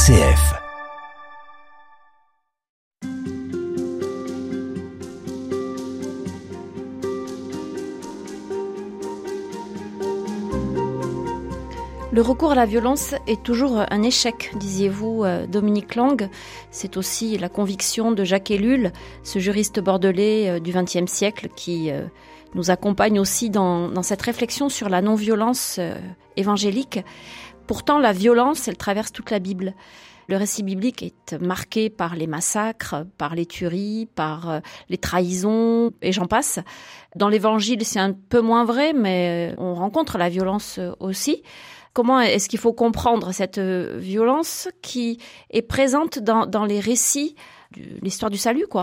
RCF. Le recours à la violence est toujours un échec, disiez-vous, Dominique Lang. C'est aussi la conviction de Jacques Ellul, ce juriste bordelais du XXe siècle qui nous accompagne aussi dans cette réflexion sur la non-violence évangélique. Pourtant, la violence, elle traverse toute la Bible. Le récit biblique est marqué par les massacres, par les tueries, par les trahisons, et j'en passe. Dans l'Évangile, c'est un peu moins vrai, mais on rencontre la violence aussi. Comment est-ce qu'il faut comprendre cette violence qui est présente dans les récits de l'histoire du salut, quoi ?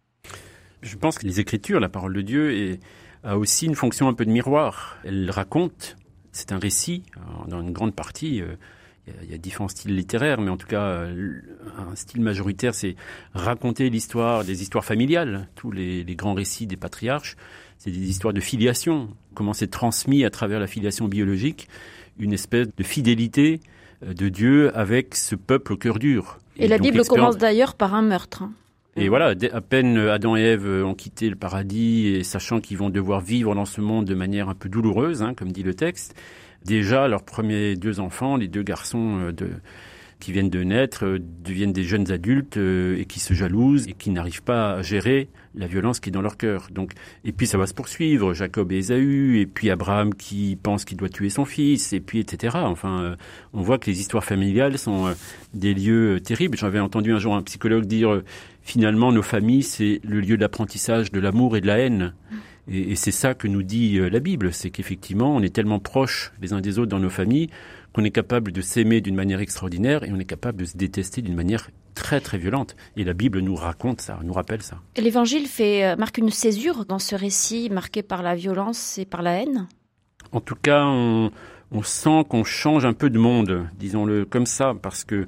Je pense que les Écritures, la parole de Dieu, a aussi une fonction un peu de miroir. Elle raconte, c'est un récit, dans une grande partie, il y a différents styles littéraires, mais en tout cas, un style majoritaire, c'est raconter l'histoire, des histoires familiales. Tous les grands récits des patriarches, c'est des histoires de filiation. Comment c'est transmis à travers la filiation biologique, une espèce de fidélité de Dieu avec ce peuple au cœur dur. Et la Bible commence d'ailleurs par un meurtre. Et voilà, à peine Adam et Ève ont quitté le paradis, et sachant qu'ils vont devoir vivre dans ce monde de manière un peu douloureuse, comme dit le texte, déjà leurs premiers 2 enfants, les 2 garçons qui viennent de naître, deviennent des jeunes adultes et qui se jalousent et qui n'arrivent pas à gérer la violence qui est dans leur cœur. Donc, et puis ça va se poursuivre, Jacob et Ésaü, et puis Abraham qui pense qu'il doit tuer son fils, et puis etc. Enfin, on voit que les histoires familiales sont des lieux terribles. J'avais entendu un jour un psychologue dire finalement nos familles c'est le lieu d'apprentissage de l'amour et de la haine. Et c'est ça que nous dit la Bible, c'est qu'effectivement on est tellement proches les uns des autres dans nos familles qu'on est capable de s'aimer d'une manière extraordinaire et on est capable de se détester d'une manière très très violente. Et la Bible nous raconte ça, nous rappelle ça. Et l'Évangile marque une césure dans ce récit marqué par la violence et par la haine ? En tout cas, on sent qu'on change un peu de monde, disons-le comme ça, parce que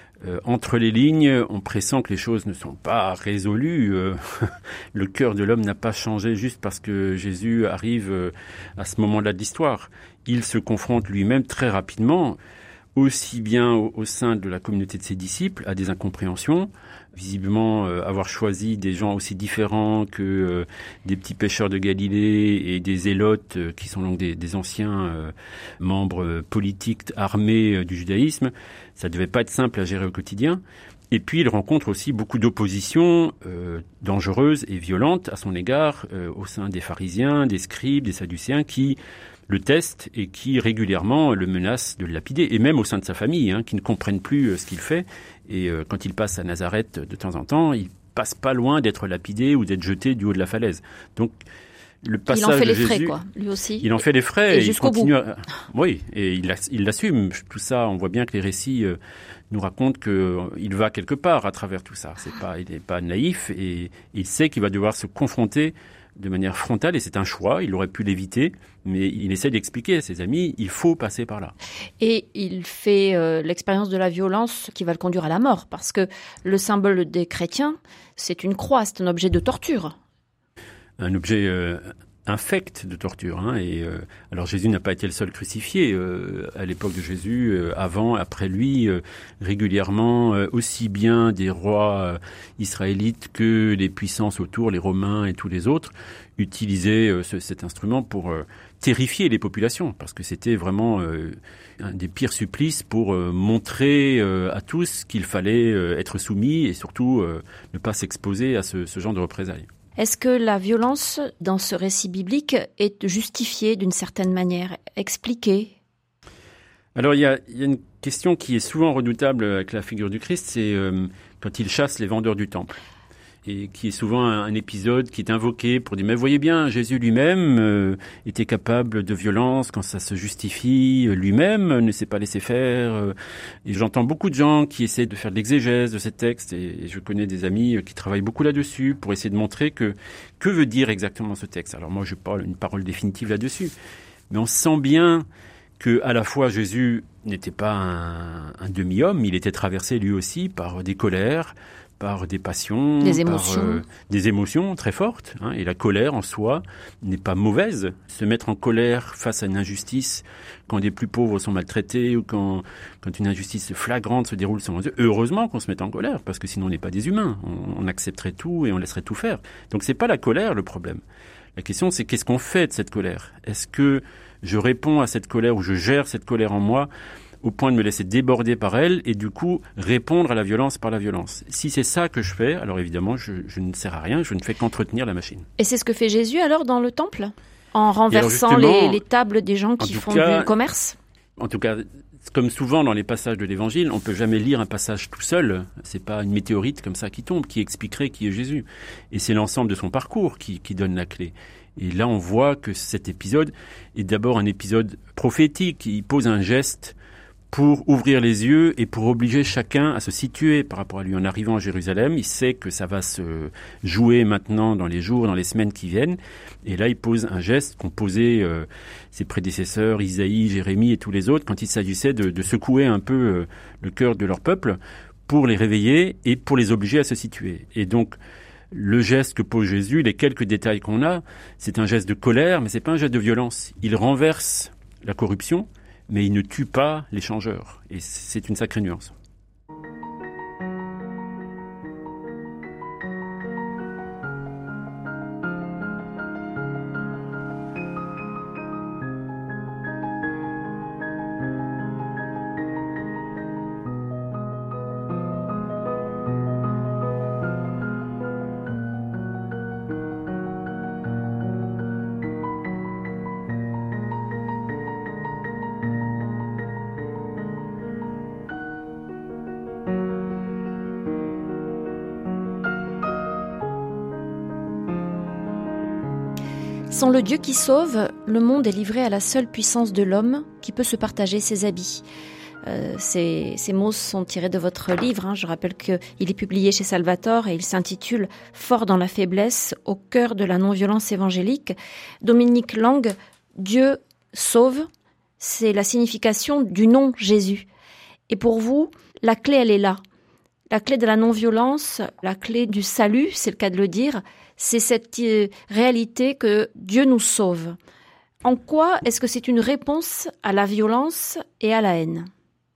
entre les lignes, on pressent que les choses ne sont pas résolues. Le cœur de l'homme n'a pas changé juste parce que Jésus arrive à ce moment-là de l'histoire. Il se confronte lui-même très rapidement, aussi bien au sein de la communauté de ses disciples, à des incompréhensions. Visiblement, avoir choisi des gens aussi différents que des petits pêcheurs de Galilée et des zélotes, qui sont donc des anciens membres politiques armés du judaïsme, ça devait pas être simple à gérer au quotidien. Et puis, il rencontre aussi beaucoup d'opposition dangereuse et violente à son égard au sein des pharisiens, des scribes, des sadducéens qui le testent et qui régulièrement le menacent de le lapider, et même au sein de sa famille, qui ne comprennent plus ce qu'il fait. Et quand il passe à Nazareth de temps en temps, il passe pas loin d'être lapidé ou d'être jeté du haut de la falaise. Donc, le passage il en fait les de Jésus, frais, quoi, lui aussi. Il en fait les frais et jusqu'au bout. Oui, et il l'assume. Tout ça, on voit bien que les récits nous racontent qu'il va quelque part à travers tout ça. Il n'est pas naïf et il sait qu'il va devoir se confronter de manière frontale, et c'est un choix, il aurait pu l'éviter, mais il essaie d'expliquer à ses amis, il faut passer par là. Et il fait l'expérience de la violence qui va le conduire à la mort, parce que le symbole des chrétiens, c'est une croix, c'est un objet de torture. Un objet infect de torture. Alors Jésus n'a pas été le seul crucifié. À l'époque de Jésus, avant, après lui, régulièrement, aussi bien des rois israélites que les puissances autour, les Romains et tous les autres, utilisaient cet instrument pour terrifier les populations, parce que c'était vraiment un des pires supplices pour montrer à tous qu'il fallait être soumis et surtout ne pas s'exposer à ce genre de représailles. Est-ce que la violence dans ce récit biblique est justifiée d'une certaine manière, expliquée ? Alors il y a une question qui est souvent redoutable avec la figure du Christ, c'est quand il chasse les vendeurs du temple. Et qui est souvent un épisode qui est invoqué pour dire « Mais voyez bien, Jésus lui-même était capable de violence quand ça se justifie, lui-même ne s'est pas laissé faire. » Et j'entends beaucoup de gens qui essaient de faire de l'exégèse de ces textes, et je connais des amis qui travaillent beaucoup là-dessus pour essayer de montrer que veut dire exactement ce texte. Alors moi, je parle une parole définitive là-dessus, mais on sent bien que à la fois Jésus n'était pas un demi-homme, il était traversé lui aussi par des colères, par des passions, des émotions, des émotions très fortes. Et la colère en soi n'est pas mauvaise. Se mettre en colère face à une injustice, quand des plus pauvres sont maltraités ou quand une injustice flagrante se déroule sur nos yeux, heureusement qu'on se met en colère, parce que sinon on n'est pas des humains. On accepterait tout et on laisserait tout faire. Donc c'est pas la colère le problème. La question c'est qu'est-ce qu'on fait de cette colère ? Est-ce que je réponds à cette colère ou je gère cette colère en moi au point de me laisser déborder par elle et du coup répondre à la violence par la violence. Si c'est ça que je fais, alors évidemment je ne sers à rien, je ne fais qu'entretenir la machine. Et c'est ce que fait Jésus alors dans le temple ? En renversant les tables des gens qui font du commerce ? En tout cas, comme souvent dans les passages de l'Évangile, on ne peut jamais lire un passage tout seul. C'est pas une météorite comme ça qui tombe, qui expliquerait qui est Jésus. Et c'est l'ensemble de son parcours qui donne la clé. Et là, on voit que cet épisode est d'abord un épisode prophétique. Il pose un geste pour ouvrir les yeux et pour obliger chacun à se situer par rapport à lui. En arrivant à Jérusalem, il sait que ça va se jouer maintenant dans les jours, dans les semaines qui viennent. Et là, il pose un geste qu'ont posé ses prédécesseurs, Isaïe, Jérémie et tous les autres, quand il s'agissait de secouer un peu le cœur de leur peuple pour les réveiller et pour les obliger à se situer. Et donc, le geste que pose Jésus, les quelques détails qu'on a, c'est un geste de colère, mais c'est pas un geste de violence. Il renverse la corruption, mais il ne tue pas les changeurs. Et c'est une sacrée nuance. Sans le Dieu qui sauve, le monde est livré à la seule puissance de l'homme qui peut se partager ses habits. Ces mots sont tirés de votre livre. Je rappelle qu'il est publié chez Salvatore et il s'intitule « Fort dans la faiblesse, au cœur de la non-violence évangélique ». Dominique Lang, Dieu sauve, c'est la signification du nom Jésus. Et pour vous, la clé, elle est là. La clé de la non-violence, la clé du salut, c'est le cas de le dire, c'est cette réalité que Dieu nous sauve. En quoi est-ce que c'est une réponse à la violence et à la haine ?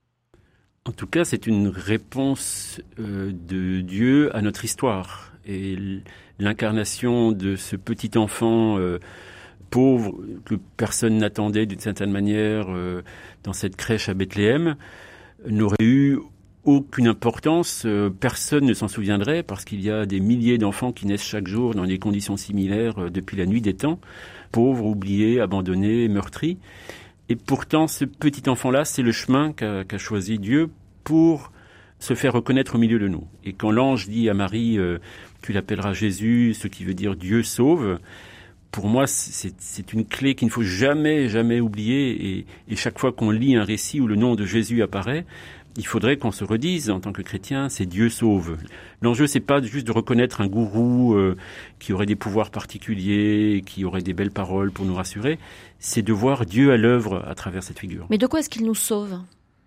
En tout cas, c'est une réponse de Dieu à notre histoire. Et l'incarnation de ce petit enfant pauvre que personne n'attendait d'une certaine manière dans cette crèche à Bethléem n'aurait eu aucune importance, personne ne s'en souviendrait parce qu'il y a des milliers d'enfants qui naissent chaque jour dans des conditions similaires depuis la nuit des temps, pauvres, oubliés, abandonnés, meurtris. Et pourtant, ce petit enfant-là, c'est le chemin qu'a choisi Dieu pour se faire reconnaître au milieu de nous. Et quand l'ange dit à Marie « Tu l'appelleras Jésus », ce qui veut dire « Dieu sauve », pour moi, c'est une clé qu'il ne faut jamais, jamais oublier. Et chaque fois qu'on lit un récit où le nom de Jésus apparaît, il faudrait qu'on se redise en tant que chrétien, c'est Dieu sauve. L'enjeu, c'est pas juste de reconnaître un gourou qui aurait des pouvoirs particuliers, qui aurait des belles paroles pour nous rassurer. C'est de voir Dieu à l'œuvre à travers cette figure. Mais de quoi est-ce qu'il nous sauve ?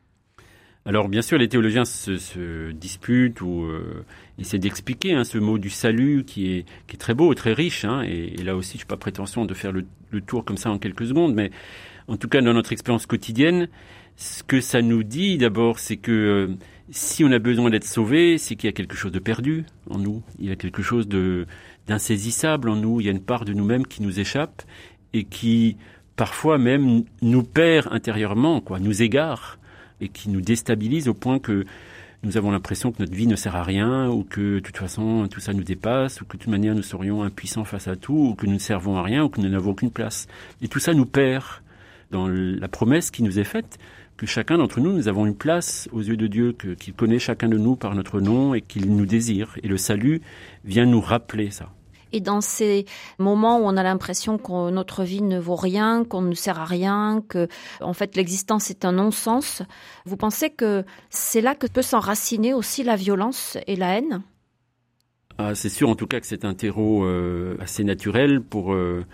Alors, bien sûr, les théologiens se disputent ou essaient d'expliquer ce mot du salut qui est très beau, très riche. Et là aussi, je n'ai pas prétention de faire le tour comme ça en quelques secondes, mais en tout cas, dans notre expérience quotidienne, ce que ça nous dit d'abord, c'est que si on a besoin d'être sauvé, c'est qu'il y a quelque chose de perdu en nous. Il y a quelque chose d'insaisissable en nous. Il y a une part de nous-mêmes qui nous échappe et qui, parfois même, nous perd intérieurement, nous égare et qui nous déstabilise au point que nous avons l'impression que notre vie ne sert à rien ou que, de toute façon, tout ça nous dépasse ou que, de toute manière, nous serions impuissants face à tout ou que nous ne servons à rien ou que nous n'avons aucune place. Et tout ça nous perd dans la promesse qui nous est faite que chacun d'entre nous, nous avons une place aux yeux de Dieu, qu'il connaît chacun de nous par notre nom et qu'il nous désire. Et le salut vient nous rappeler ça. Et dans ces moments où on a l'impression que notre vie ne vaut rien, qu'on ne sert à rien, que en fait l'existence est un non-sens, vous pensez que c'est là que peut s'enraciner aussi la violence et la haine ? C'est sûr en tout cas que c'est un terreau assez naturel pour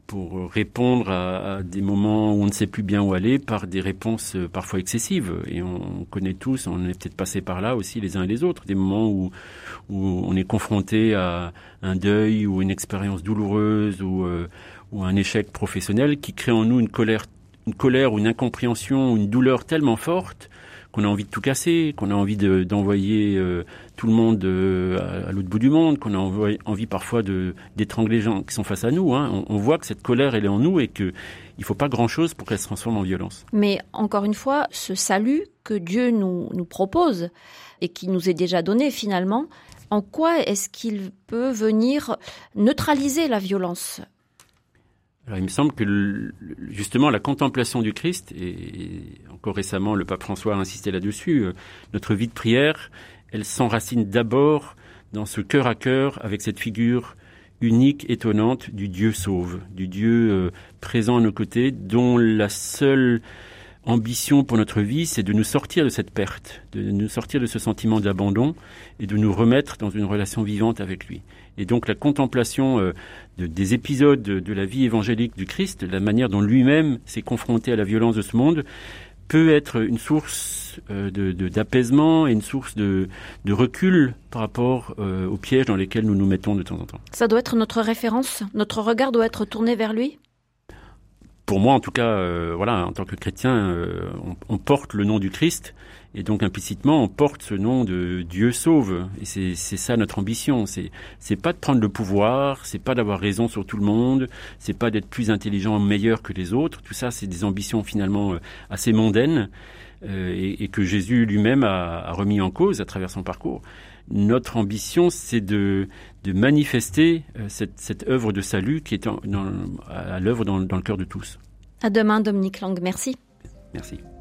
pour répondre à des moments où on ne sait plus bien où aller par des réponses parfois excessives. Et on connaît tous, on est peut-être passé par là aussi les uns et les autres, des moments où on est confronté à un deuil ou une expérience douloureuse ou un échec professionnel qui crée en nous une colère ou une incompréhension ou une douleur tellement forte qu'on a envie de tout casser, qu'on a envie d'envoyer tout le monde à l'autre bout du monde, qu'on a envie parfois d'étrangler les gens qui sont face à nous. On voit que cette colère, elle est en nous et qu'il ne faut pas grand-chose pour qu'elle se transforme en violence. Mais encore une fois, ce salut que Dieu nous propose et qui nous est déjà donné finalement, en quoi est-ce qu'il peut venir neutraliser la violence ? Alors, il me semble que justement la contemplation du Christ, et encore récemment le pape François a insisté là-dessus, notre vie de prière, elle s'enracine d'abord dans ce cœur à cœur avec cette figure unique, étonnante du Dieu sauve, du Dieu présent à nos côtés, dont la seule ambition pour notre vie, c'est de nous sortir de cette perte, de nous sortir de ce sentiment d'abandon et de nous remettre dans une relation vivante avec lui. Et donc la contemplation des épisodes de la vie évangélique du Christ, la manière dont lui-même s'est confronté à la violence de ce monde, peut être une source d'apaisement et une source de recul par rapport aux pièges dans lesquels nous nous mettons de temps en temps. Ça doit être notre référence, notre regard doit être tourné vers lui ? Pour moi, en tout cas, en tant que chrétien, on porte le nom du Christ et donc implicitement, on porte ce nom de Dieu sauve. Et c'est ça notre ambition. C'est pas de prendre le pouvoir, c'est pas d'avoir raison sur tout le monde, c'est pas d'être plus intelligent, meilleur que les autres. Tout ça, c'est des ambitions finalement assez mondaines et que Jésus lui-même a remis en cause à travers son parcours. Notre ambition, c'est de manifester cette œuvre de salut qui est à l'œuvre dans le cœur de tous. À demain, Dominique Lang. Merci. Merci.